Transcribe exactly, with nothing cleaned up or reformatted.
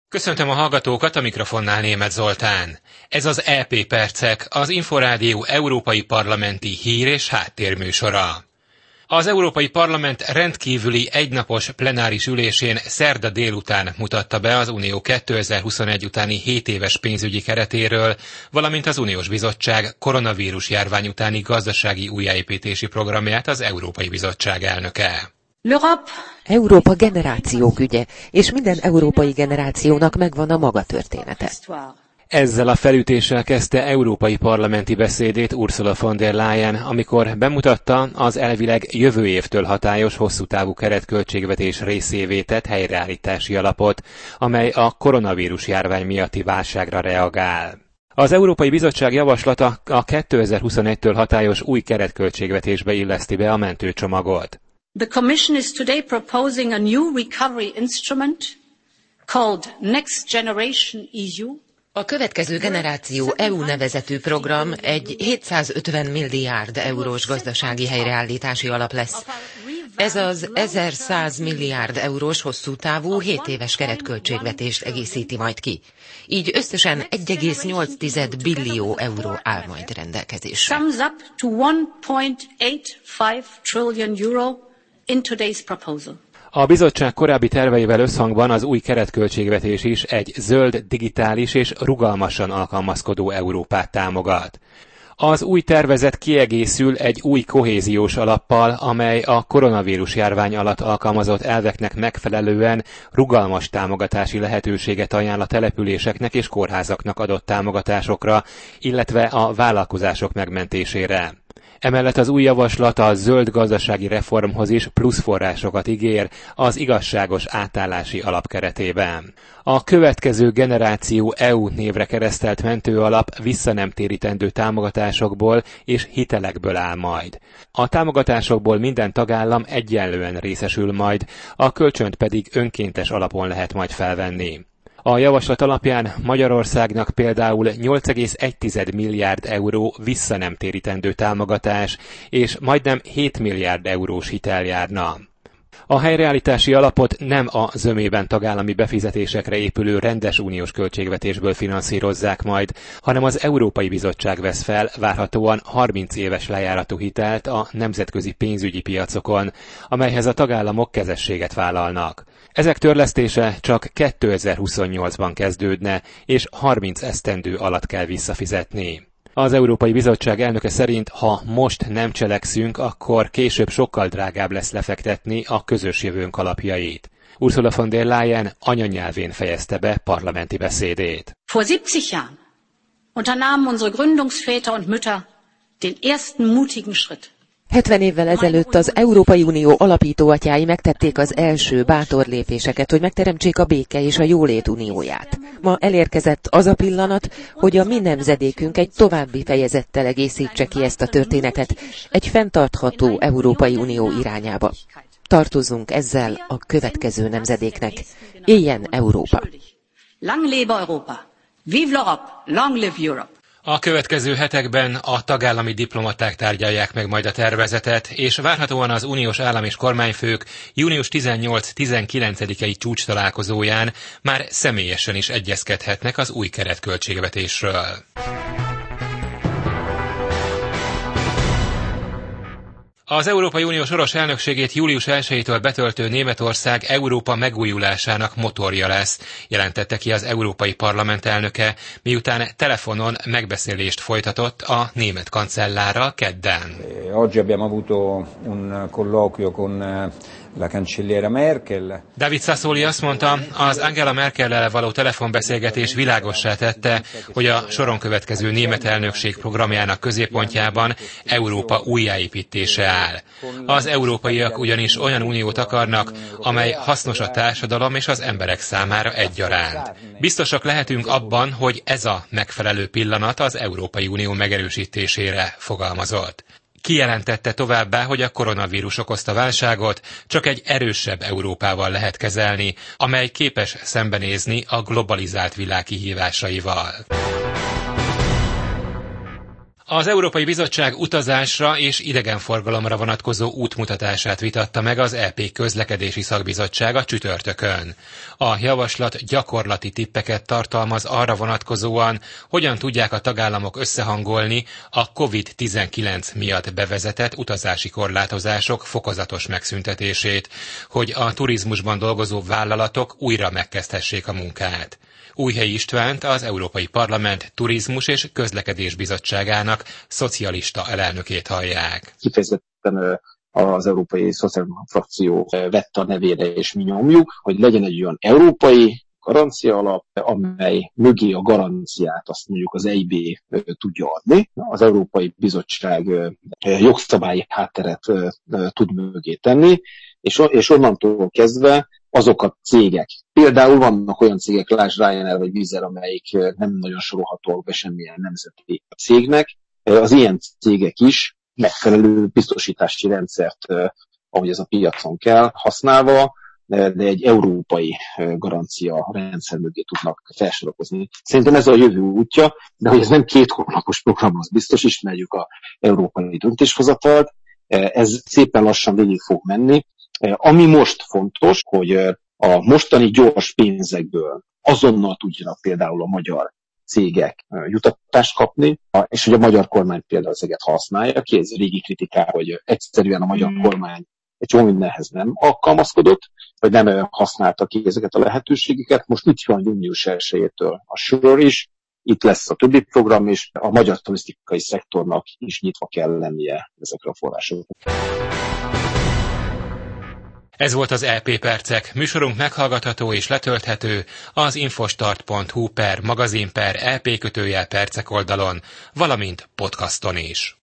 Köszöntöm a hallgatókat, a mikrofonnál Németh Zoltán. Ez az é pé Percek, az Inforádió európai parlamenti hír- és háttérműsora. Az Európai Parlament rendkívüli egynapos plenáris ülésén szerda délután mutatta be az Unió kétezer-huszonegy utáni hét éves pénzügyi keretéről, valamint az Uniós Bizottság koronavírus járvány utáni gazdasági újjáépítési programját az Európai Bizottság elnöke. Európa generációk ügye, és minden európai generációnak megvan a maga története. Ezzel a felütéssel kezdte európai parlamenti beszédét Ursula von der Leyen, amikor bemutatta az elvileg jövő évtől hatályos hosszútávú keretköltségvetés részévé tett helyreállítási alapot, amely a koronavírus járvány miatti válságra reagál. Az Európai Bizottság javaslata a kétezer-huszonegytől hatályos új keretköltségvetésbe illeszti be a mentőcsomagot. The Commission is today proposing a new recovery instrument called Next Generation E U. A következő generáció é u nevezetű program egy hétszázötven milliárd eurós gazdasági helyreállítási alap lesz. Ez az ezerszáz milliárd eurós hosszútávú hét éves keretköltségvetést egészíti majd ki. Így összesen egy egész nyolc billió euró áll majd rendelkezésre. Sums up to one point eight five trillion euro in today's proposal. A bizottság korábbi terveivel összhangban az új keretköltségvetés is egy zöld, digitális és rugalmasan alkalmazkodó Európát támogat. Az új tervezet kiegészül egy új kohéziós alappal, amely a koronavírus járvány alatt alkalmazott elveknek megfelelően rugalmas támogatási lehetőséget ajánl a településeknek és kórházaknak adott támogatásokra, illetve a vállalkozások megmentésére. Emellett az új javaslat a zöld gazdasági reformhoz is plusz forrásokat ígér az igazságos átállási alap keretében. A következő generáció é u névre keresztelt mentőalap visszanemtérítendő támogatásokból és hitelekből áll majd. A támogatásokból minden tagállam egyenlően részesül majd, a kölcsönt pedig önkéntes alapon lehet majd felvenni. A javaslat alapján Magyarországnak például nyolc egész egy milliárd euró visszanemtérítendő támogatás és majdnem hét milliárd eurós hitel járna. A helyreállítási alapot nem a zömében tagállami befizetésekre épülő rendes uniós költségvetésből finanszírozzák majd, hanem az Európai Bizottság vesz fel várhatóan harminc éves lejáratú hitelt a nemzetközi pénzügyi piacokon, amelyhez a tagállamok kezességet vállalnak. Ezek törlesztése csak kétezer-huszonnyolcban kezdődne, és harminc esztendő alatt kell visszafizetni. Az Európai Bizottság elnöke szerint, ha most nem cselekszünk, akkor később sokkal drágább lesz lefektetni a közös jövőnk alapjait. Ursula von der Leyen anyanyelvén fejezte be parlamenti beszédét. Vor siebzig Jahren unternahmen unsere Gründungsväter und Mütter den ersten mutigen Schritt. hetven évvel ezelőtt az Európai Unió alapítóatyái megtették az első bátor lépéseket, hogy megteremtsék a béke és a jólét unióját. Ma elérkezett az a pillanat, hogy a mi nemzedékünk egy további fejezettel egészítse ki ezt a történetet, egy fenntartható Európai Unió irányába. Tartozzunk ezzel a következő nemzedéknek. Éljen Európa! Lang lebe Europa! Vive l'Europe! Long live Europe! A következő hetekben a tagállami diplomaták tárgyalják meg majd a tervezetet, és várhatóan az uniós állam- és kormányfők június tizennyolc-tizenkilencedikei csúcs találkozóján már személyesen is egyezkedhetnek az új keretköltségvetésről. Az Európai Unió soros elnökségét július elsejétől betöltő Németország Európa megújulásának motorja lesz, jelentette ki az Európai Parlament elnöke, miután telefonon megbeszélést folytatott a német kancellárral kedden. Oggi abbiamo avuto un colloquio con la cancelliera Merkel. David Sassoli azt mondta, az Angela Merkellel való telefonbeszélgetés világossá tette, hogy a soron következő német elnökség programjának középpontjában Európa újjáépítése áll. Az európaiak ugyanis olyan uniót akarnak, amely hasznos a társadalom és az emberek számára egyaránt. Biztosak lehetünk abban, hogy ez a megfelelő pillanat az Európai Unió megerősítésére, fogalmazott. Kijelentette továbbá, hogy a koronavírus okozta válságot csak egy erősebb Európával lehet kezelni, amely képes szembenézni a globalizált világ kihívásaival. Az Európai Bizottság utazásra és idegenforgalomra vonatkozó útmutatását vitatta meg az é pé közlekedési szakbizottsága csütörtökön. A javaslat gyakorlati tippeket tartalmaz arra vonatkozóan, hogyan tudják a tagállamok összehangolni a kovid tizenkilenc miatt bevezetett utazási korlátozások fokozatos megszüntetését, hogy a turizmusban dolgozó vállalatok újra megkezdhessék a munkát. Újhelyi Istvánt, az Európai Parlament Turizmus és Közlekedés Bizottságának szocialista alelnökét hallják. Kifejezetten az Európai Szociális Frakció vette a nevére, és mi nyomjuk, hogy legyen egy olyan európai garancia alap, amely mögé a garanciát azt mondjuk az é i bé tudja adni. Az Európai Bizottság jogszabályi hátteret tud mögé tenni, és, és onnantól kezdve azok a cégek, például vannak olyan cégek, lásd Ryanair vagy Wizz Air, amelyik nem nagyon sorolhatóak be semmilyen nemzeti cégnek, az ilyen cégek is megfelelő biztosítási rendszert, ahogy ez a piacon kell, használva, de egy európai garancia rendszer mögé tudnak felsorakozni. Szerintem ez a jövő útja, de hogy ez nem két hónapos program, az biztos, ismerjük az európai döntéshozatalt, ez szépen lassan végig fog menni. Ami most fontos, hogy a mostani gyors pénzekből azonnal tudjanak például a magyar cégek jutatást kapni, és hogy a magyar kormány például ezeket használja ki, ez régi kritikál, hogy egyszerűen a magyar mm. kormány egy csomó mindenhez nem alkalmazkodott, vagy nem használta ki ezeket a lehetőségeket. Most itt van június elsejétől a sor is, itt lesz a többi program is, a magyar turisztikai szektornak is nyitva kell lennie ezekre a forrásokra. Ez volt az é pé Percek. Műsorunk meghallgatható és letölthető az infostart pont hu per magazin per é pé kötőjel percek oldalon, valamint podcaston is.